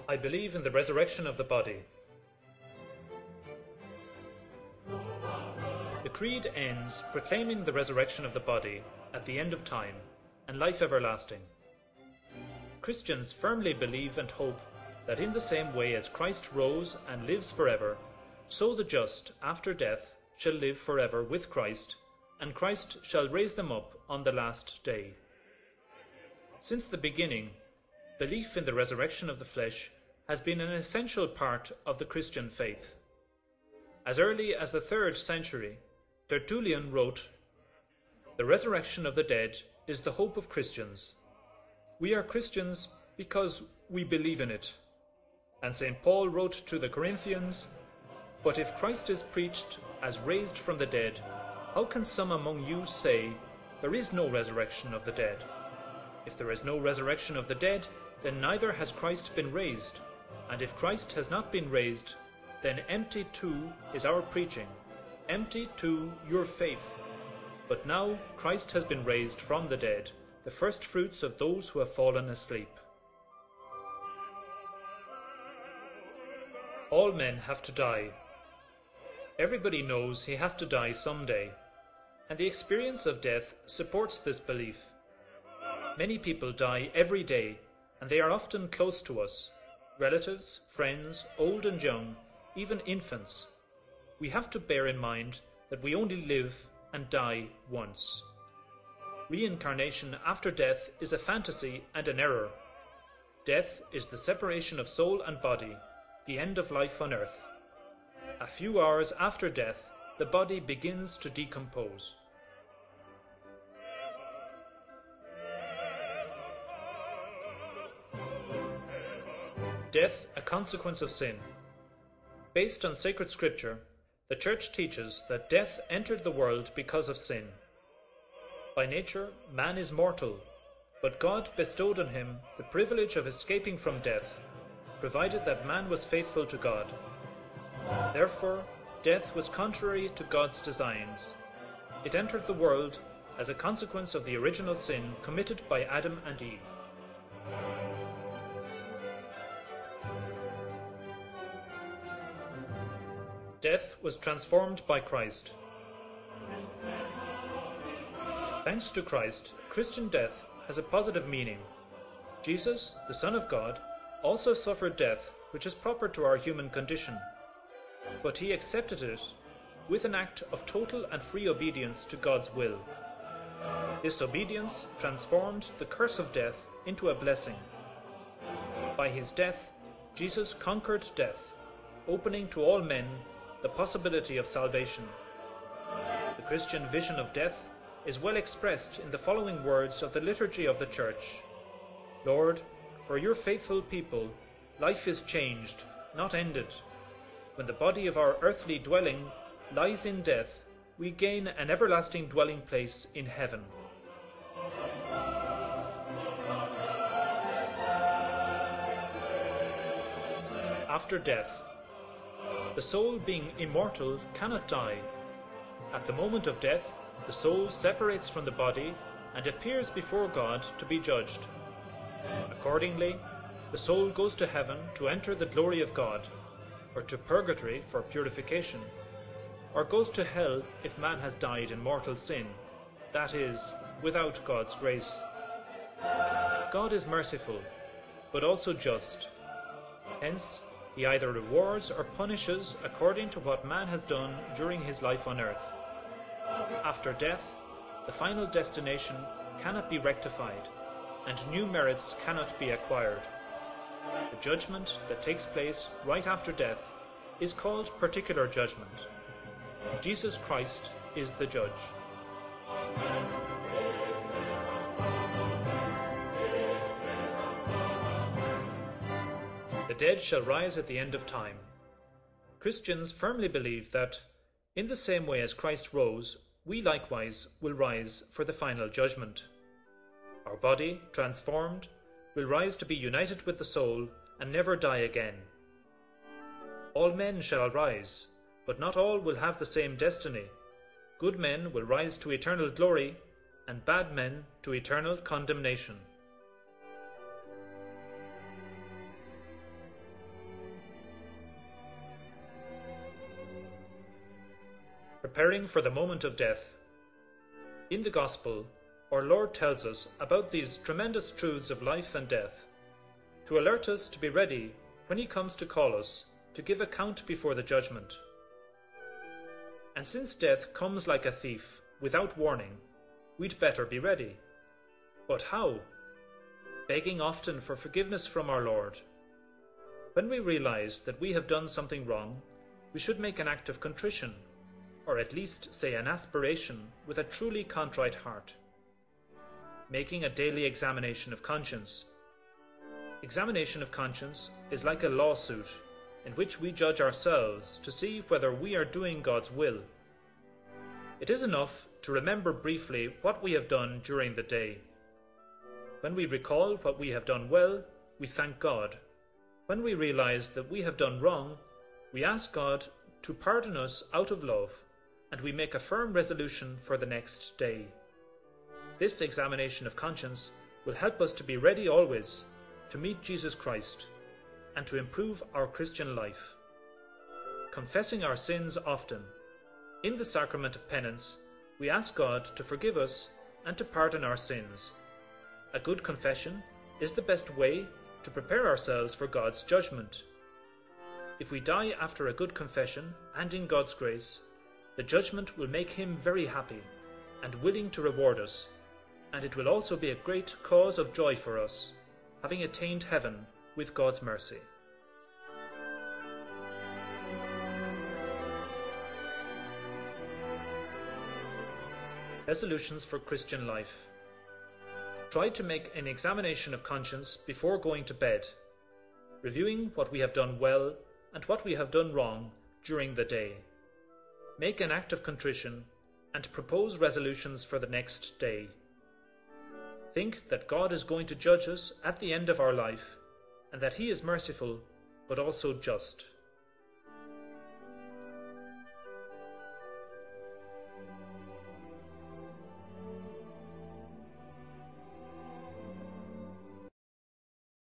I believe in the resurrection of the body. The Creed ends proclaiming the resurrection of the body at the end of time and life everlasting. Christians firmly believe and hope that in the same way as Christ rose and lives forever, so the just after death shall live forever with Christ, and Christ shall raise them up on the last day. Since the beginning, belief in the resurrection of the flesh has been an essential part of the Christian faith. As early as the 3rd century, Tertullian wrote, "The resurrection of the dead is the hope of Christians. We are Christians because we believe in it." And St. Paul wrote to the Corinthians, "But if Christ is preached as raised from the dead, how can some among you say, there is no resurrection of the dead? If there is no resurrection of the dead, then neither has Christ been raised. And if Christ has not been raised, then empty too is our preaching, empty too your faith. But now Christ has been raised from the dead, the first fruits of those who have fallen asleep." All men have to die. Everybody knows he has to die someday, and the experience of death supports this belief. Many people die every day, and they are often close to us. Relatives, friends, old and young, even infants. We have to bear in mind that we only live and die once. Reincarnation after death is a fantasy and an error. Death is the separation of soul and body, the end of life on earth. A few hours after death, the body begins to decompose. Death, a consequence of sin. Based on sacred scripture, the Church teaches that death entered the world because of sin. By nature, man is mortal, but God bestowed on him the privilege of escaping from death, provided that man was faithful to God. Therefore, death was contrary to God's designs. It entered the world as a consequence of the original sin committed by Adam and Eve. Death was transformed by Christ. Thanks to Christ, Christian death has a positive meaning. Jesus, the Son of God, also suffered death which is proper to our human condition, but he accepted it with an act of total and free obedience to God's will. This obedience transformed the curse of death into a blessing. By his death, Jesus conquered death, opening to all men the possibility of salvation. The Christian vision of death is well expressed in the following words of the Liturgy of the Church. "Lord, for your faithful people, life is changed, not ended. When the body of our earthly dwelling lies in death, we gain an everlasting dwelling place in heaven." After death. The soul, being immortal, cannot die. At the moment of death, the soul separates from the body and appears before God to be judged. Accordingly, the soul goes to heaven to enter the glory of God, or to purgatory for purification, or goes to hell if man has died in mortal sin, that is, without God's grace. God is merciful, but also just. Hence, he either rewards or punishes according to what man has done during his life on earth. After death, the final destination cannot be rectified, and new merits cannot be acquired. The judgment that takes place right after death is called particular judgment. Jesus Christ is the judge. The dead shall rise at the end of time. Christians firmly believe that, in the same way as Christ rose, we likewise will rise for the final judgment. Our body, transformed, will rise to be united with the soul and never die again. All men shall rise, but not all will have the same destiny. Good men will rise to eternal glory, and bad men to eternal condemnation. preparing for the moment of death. In the Gospel, our Lord tells us about these tremendous truths of life and death, to alert us to be ready when He comes to call us to give account before the judgment. And since death comes like a thief, without warning, we'd better be ready. But how? Begging often for forgiveness from our Lord. When we realize that we have done something wrong, we should make an act of contrition, or at least say an aspiration with a truly contrite heart. Making a daily examination of conscience. Examination of conscience is like a lawsuit in which we judge ourselves to see whether we are doing God's will. It is enough to remember briefly what we have done during the day. When we recall what we have done well, we thank God. When we realize that we have done wrong, we ask God to pardon us out of love, and we make a firm resolution for the next day. This examination of conscience will help us to be ready always to meet Jesus Christ and to improve our Christian life. Confessing our sins often. In the sacrament of penance, we ask God to forgive us and to pardon our sins. A good confession is the best way to prepare ourselves for God's judgment. If we die after a good confession and in God's grace, the judgment will make Him very happy and willing to reward us, and it will also be a great cause of joy for us, having attained heaven with God's mercy. Resolutions for Christian life. Try to make an examination of conscience before going to bed, reviewing what we have done well and what we have done wrong during the day. Make an act of contrition and propose resolutions for the next day. Think that God is going to judge us at the end of our life, and that He is merciful but also just.